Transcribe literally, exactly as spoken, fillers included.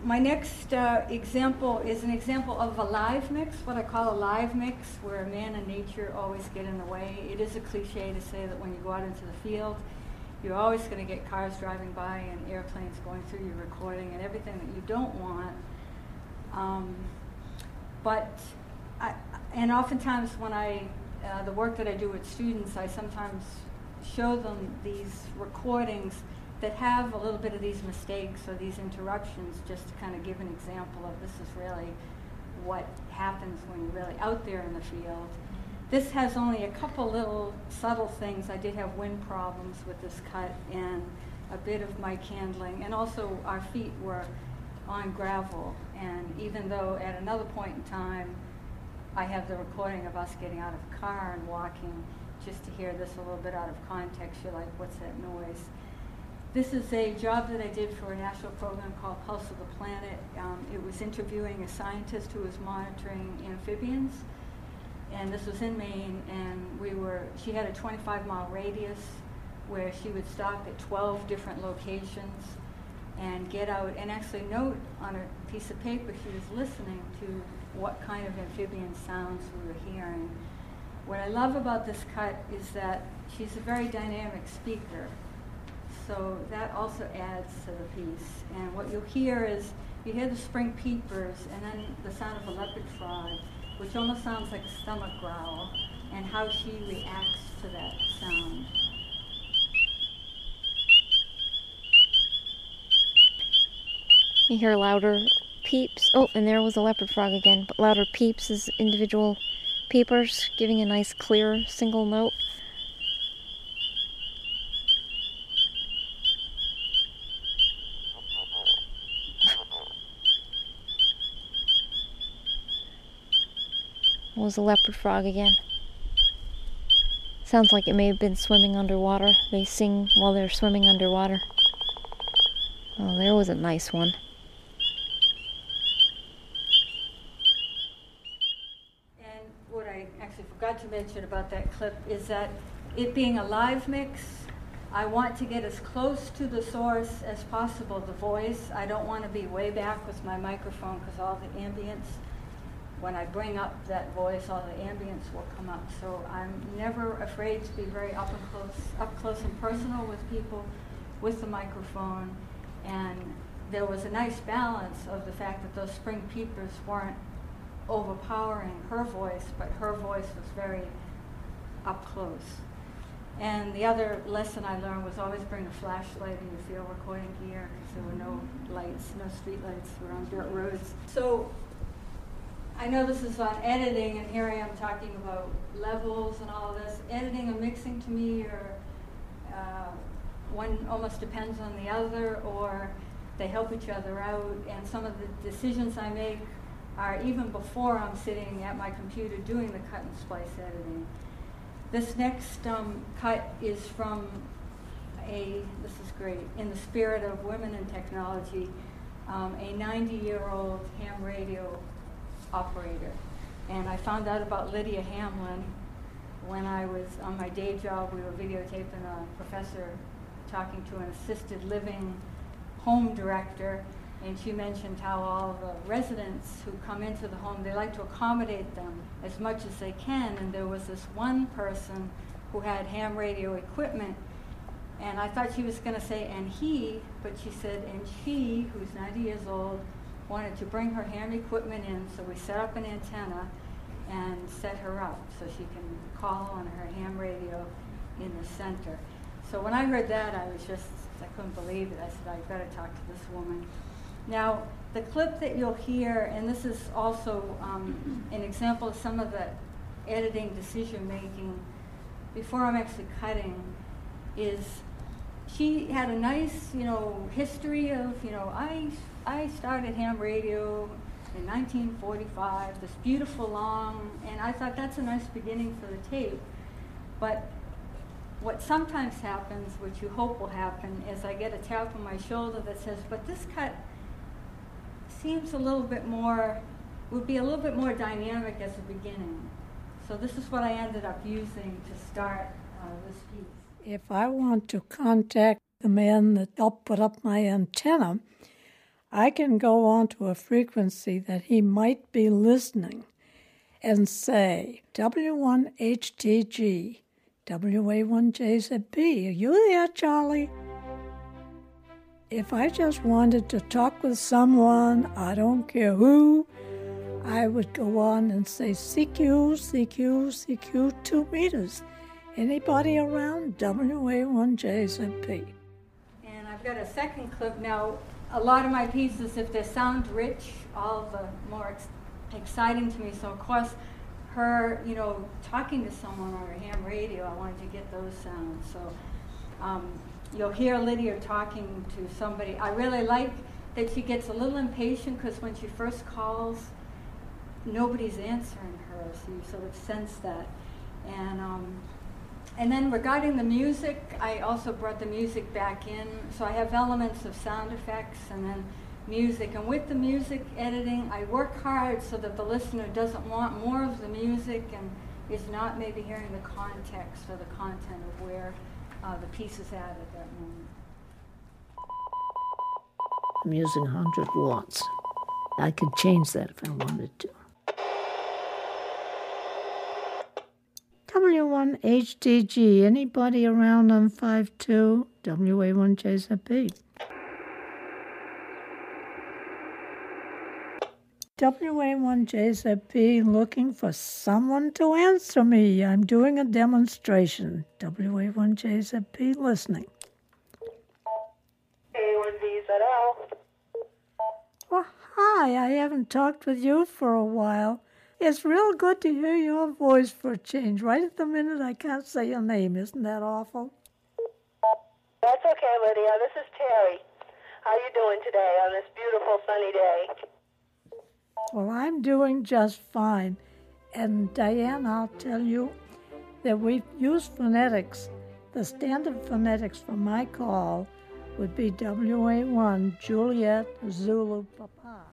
my next uh, example is an example of a live mix, what I call a live mix, where man and nature always get in the way. It is a cliche to say that when you go out into the field, you're always going to get cars driving by and airplanes going through your recording and everything that you don't want. Um, but, I, and oftentimes when I, uh, the work that I do with students, I sometimes show them these recordings that have a little bit of these mistakes or these interruptions, just to kind of give an example of this is really what happens when you're really out there in the field. This has only a couple little subtle things. I did have wind problems with this cut and a bit of mic handling, and also our feet were on gravel. And even though at another point in time I have the recording of us getting out of the car and walking, just to hear this a little bit out of context, you're like, what's that noise? This is a job that I did for a national program called Pulse of the Planet. Um, it was interviewing a scientist who was monitoring amphibians, and this was in Maine, and we were, she had a twenty-five mile radius where she would stop at twelve different locations and get out and actually note on a piece of paper she was listening to what kind of amphibian sounds we were hearing. What I love about this cut is that she's a very dynamic speaker. So that also adds to the piece. And what you'll hear is, you hear the spring peepers and then the sound of a leopard frog, which almost sounds like a stomach growl, and how she reacts to that sound. You hear louder peeps. Oh, and there was a leopard frog again, but louder peeps as individual peepers, giving a nice clear single note. What was a leopard frog again? Sounds like it may have been swimming underwater. They sing while they're swimming underwater. Oh, there was a nice one. And what I actually forgot to mention about that clip is that it being a live mix, I want to get as close to the source as possible, the voice. I don't want to be way back with my microphone because all the ambience, when I bring up that voice, all the ambience will come up. So I'm never afraid to be very up and close, up close and personal with people with the microphone. And there was a nice balance of the fact that those spring peepers weren't overpowering her voice, but her voice was very up close. And the other lesson I learned was always bring a flashlight in your field recording gear, because there were no lights, no street lights, we're on dirt roads. So I know this is on editing, and here I am talking about levels and all of this. Editing and mixing to me are, uh, one almost depends on the other, or they help each other out, and some of the decisions I make are even before I'm sitting at my computer doing the cut and splice editing. This next um, cut is from a, this is great, in the spirit of women in technology, um, a ninety-year-old ham radio operator. And I found out about Lydia Hamlin when I was on my day job. We were videotaping a professor talking to an assisted living home director, and she mentioned how all the residents who come into the home, they like to accommodate them as much as they can. And there was this one person who had ham radio equipment, and I thought she was going to say, and he, but she said, and she, who's ninety years old, wanted to bring her ham equipment in, so we set up an antenna and set her up so she can call on her ham radio in the center. So when I heard that, I was just, I couldn't believe it. I said, I've got to talk to this woman. Now, the clip that you'll hear, and this is also um, an example of some of the editing decision making before I'm actually cutting, is she had a nice, you know, history of, you know, I, I started ham radio in nineteen forty-five, this beautiful long, and I thought that's a nice beginning for the tape. But what sometimes happens, which you hope will happen, is I get a tap on my shoulder that says, but this cut seems a little bit more, would be a little bit more dynamic as a beginning. So this is what I ended up using to start uh, this piece. If I want to contact the man that helped put up my antenna, I can go on to a frequency that he might be listening and say, W one H T G, W A one J Z B, are you there, Charlie? If I just wanted to talk with someone, I don't care who, I would go on and say C Q, C Q, C Q, two meters. Anybody around? W A one J Z P. And I've got a second clip now. A lot of my pieces, if they sound rich, all the more ex- exciting to me. So, of course, her, you know, talking to someone on her ham radio, I wanted to get those sounds. So um, you'll hear Lydia talking to somebody. I really like that she gets a little impatient because when she first calls, nobody's answering her, so you sort of sense that. And um, and then regarding the music, I also brought the music back in. So I have elements of sound effects and then music. And with the music editing, I work hard so that the listener doesn't want more of the music and is not maybe hearing the context or the content of where uh, the piece is at at that moment. I'm using one hundred watts. I could change that if I wanted to. W one H T G, anybody around on five two, W A one J Z B. W A one J Z B looking for someone to answer me. I'm doing a demonstration. W A one J Z B listening. A one V Z L. Well, hi, I haven't talked with you for a while. It's real good to hear your voice for a change. Right at the minute, I can't say your name. Isn't that awful? That's okay, Lydia. This is Terry. How you doing today on this beautiful sunny day? Well, I'm doing just fine. And Diane, I'll tell you that we've used phonetics. The standard phonetics for my call would be W A one, Juliet, Zulu, Papa.